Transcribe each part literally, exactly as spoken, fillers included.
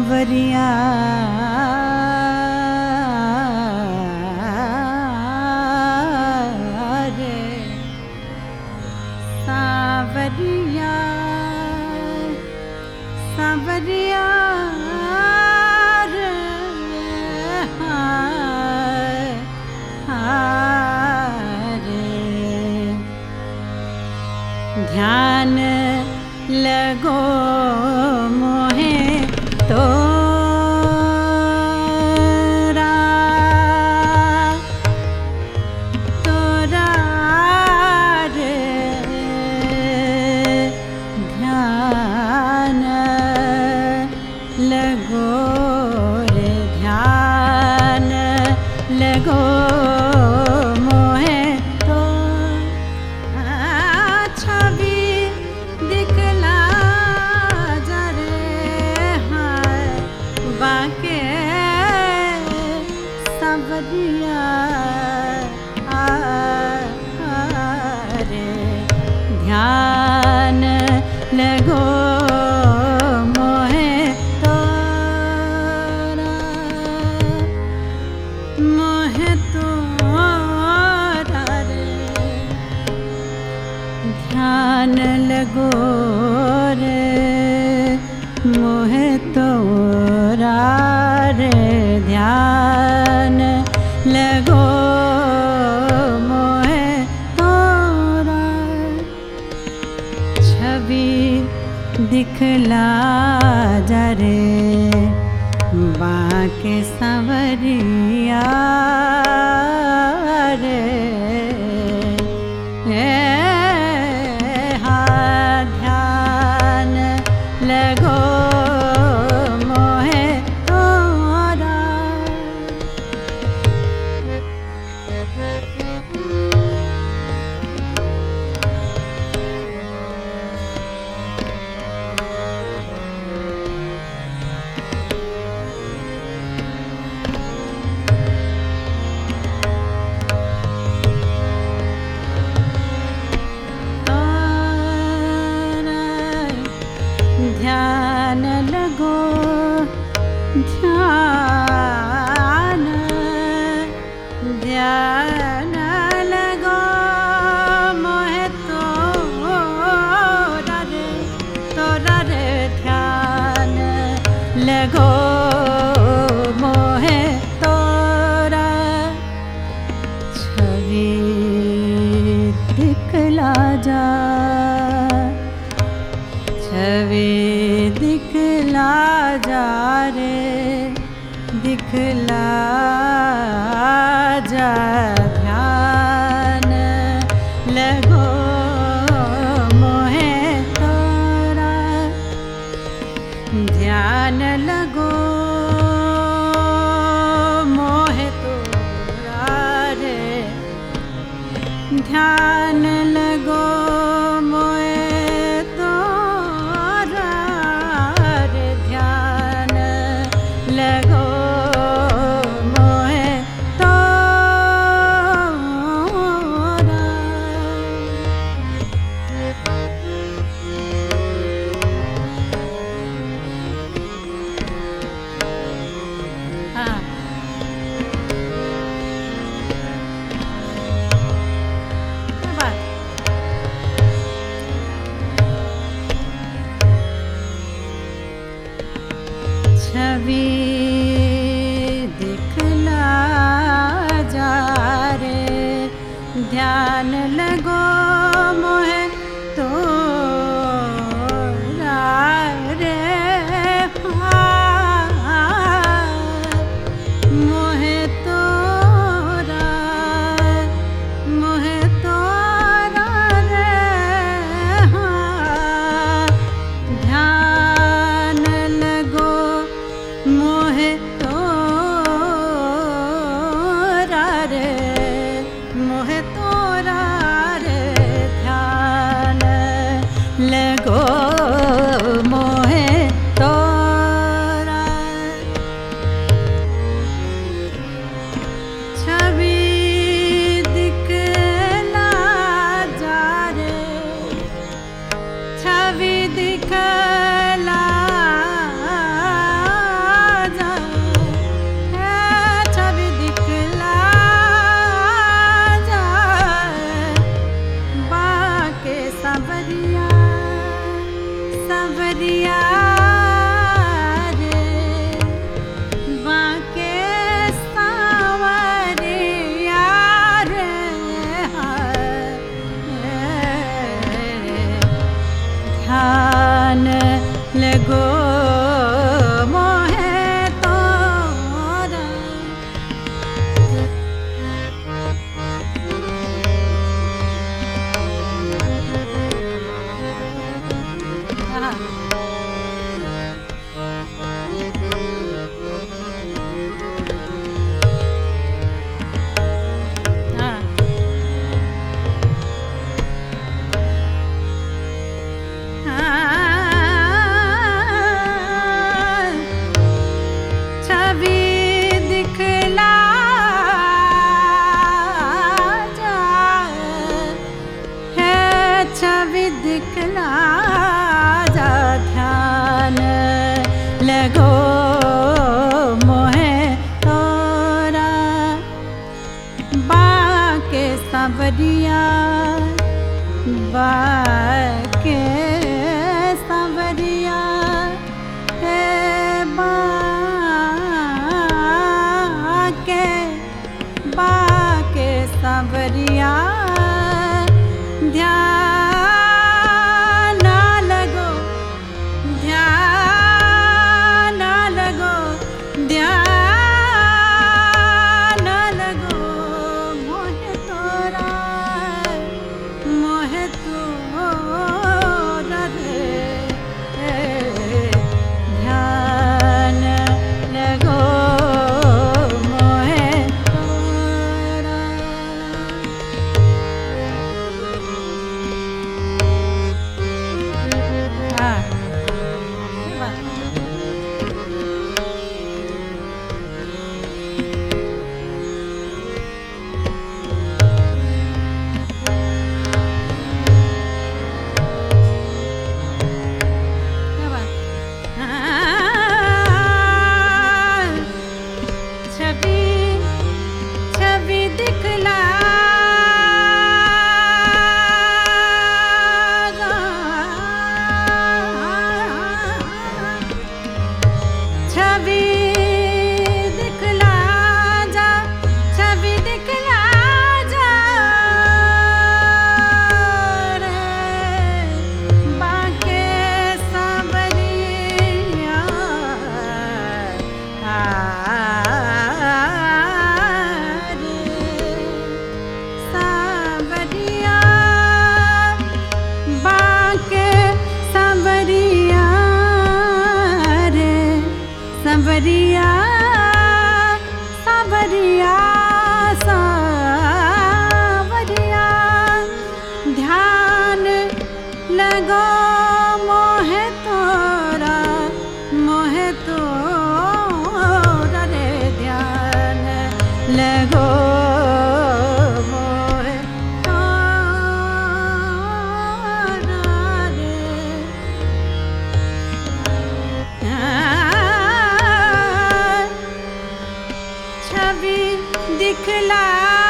सावरिया रे सावरिया सावरिया रे हाय हाय रे ध्यान लगो मोहे तो सावरिया रे ध्यान लगो मोहे तोरा मोहे तोरा रे ध्यान लगो रे मोहे तोरा रे ध्यान लगो मोहे तोरा छवि दिखला जा रे बाके सावरिया रे हाँ ध्यान लगो ध्यान लगो ध्यान ध्यान लगो मोहे तोरा रे तोरा रे ध्यान लगो मोहे तोरा छवि दिखला जा छवि दिखला जा रे दिखला जा ध्यान लगो मोहे तोरा ध्यान लगो मोहे तोरा रे ध्यान लगो लगो मोहे तोरा हाँ क्या बात छवि दिखला जा रे ध्यान लगो मोहे तोरा रे मोहे तोरा मोहे तोरा रे ध्यान लगो मोहे तोरा रे मोहे तोरा सांवरिया रे बाके सांवरिया रे ध्यान लगो मोहे तोरा छवि दिखला जा है छवि दिखला जा ध्यान लगो मोहे तोरा बाके सांवरिया बाके सांवरिया हे बाके बाके सांवरिया ध्यान लगो ध्यान लगो ध्यान लगो मोहे तोरा मोहे तोरा रे ध्यान लगो मोहे तोरा हाँ छवि छवि दिखला छवि दिखला जा छवि दिखला जा रे बाके सांवरिया रे सांवरिया बाके सांवरिया रे सांवरिया सांवरिया सांवरिया ध्यान लगो मोहे तोरा मोहे तोरा रे ध्यान लगो मोहे तोरा रे छवि दिखला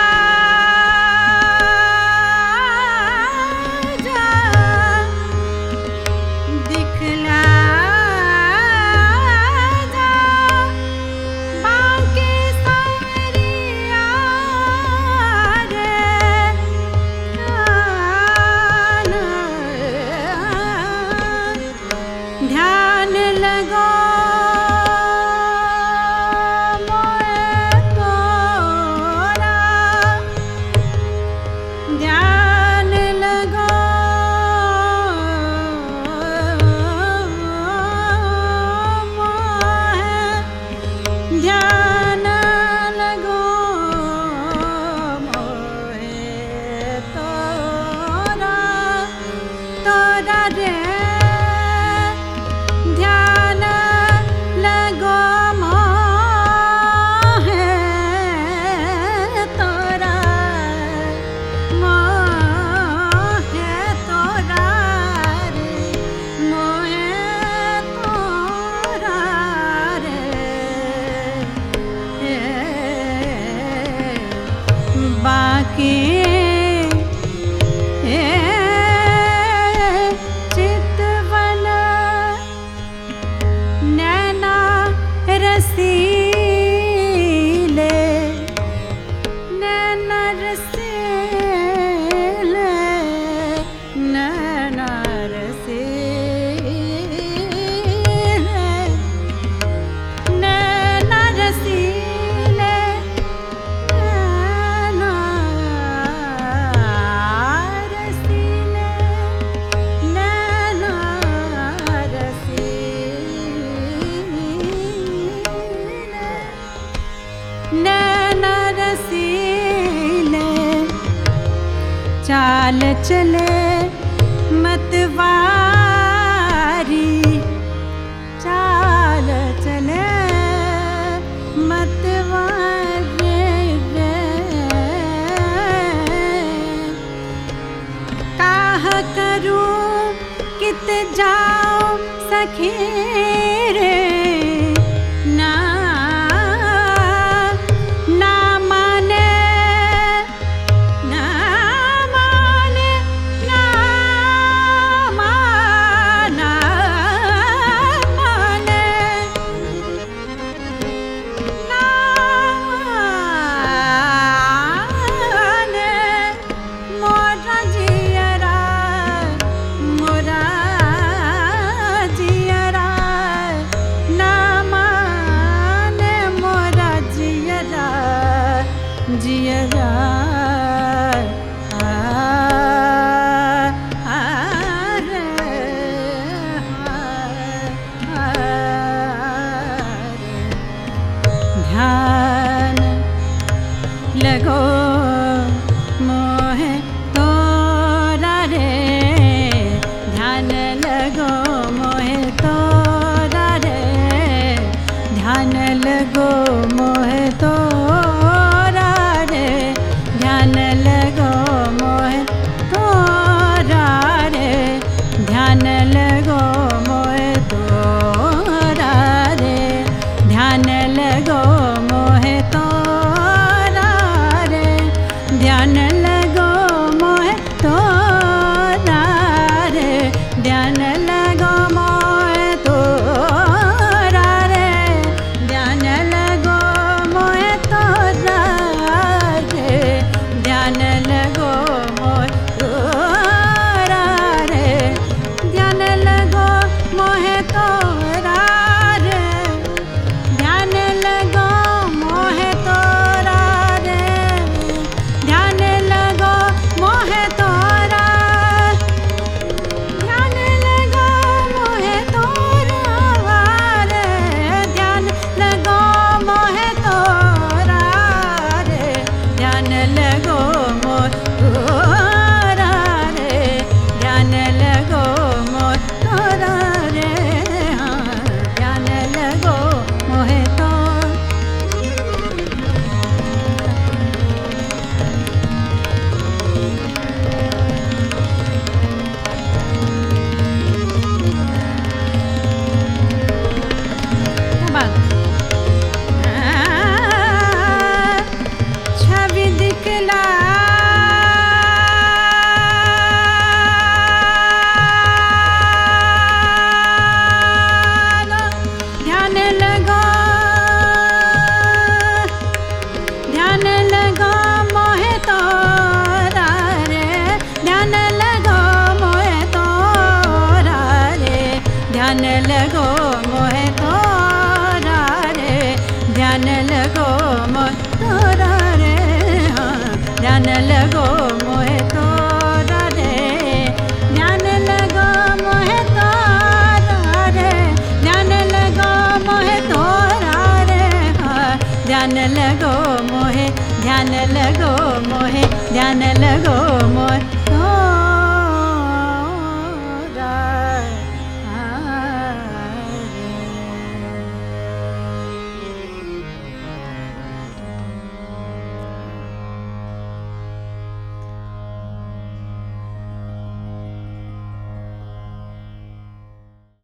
जा दिखला जा बाके सांवरिया रे ध्यान लगो मोहे तोरा ध्यान लगो मोहे ध्यान लगो मोहे तोरा तोरा रे ध्यान चाल चले मतवारी, चाल चले मतवारी रे। काह करूं कित जाओ सखी रे, ना ना माने ना माने ना माना माने ना माने मोरा जियरा मोरा जियरा ना माने मोरा जियरा जियरा आ आ रे आ रे। ध्यान लगो मोहे तोरा रे, ध्यान लगो मोहे तोरा रे, ध्यान लगो मोहे तोरा रे, ध्यान लगो मोहे तोरा रे, ध्यान लगो मोहे तोरा रे, ध्यान लगो मोहे तोरा रे, ध्यान लगो मोहे तोरा रे, ध्यान लगो मोहे तोरा रे, ध्यान लगो मोहे तोरा रे, ध्यान लगो मोहे तोरा रे, ध्यान लगो मोहे तोरा रे, ध्यान लगो मोहे तोरा रे, ध्यान लगो मोहे तोरा, ध्यान लगो मोहे तोरा रे, ध्यान लगो मोहे तोरा रे, ध्यान लगो मोहे तोरा रे, ध्यान लगो मोहे तोरा रे, हाँ, ध्यान लगो मोहे तोरा। क्या बात छवि दिखला ध्यान लगो ध्यान लगो मोहे तोरा रे, ध्यान लगो मोहे तोरा रे, ध्यान लगो मोहे तोरा रे, ध्यान लगो मोहे तोरा रे, हाँ, ध्यान लगो मोहे तोरा रे, ध्यान लगो मोहे तोरा रे, ध्यान लगो मोहे तोरा रे, हाँ, ध्यान लगो मोहे, ध्यान लगो मोहे, ध्यान लगो मोहे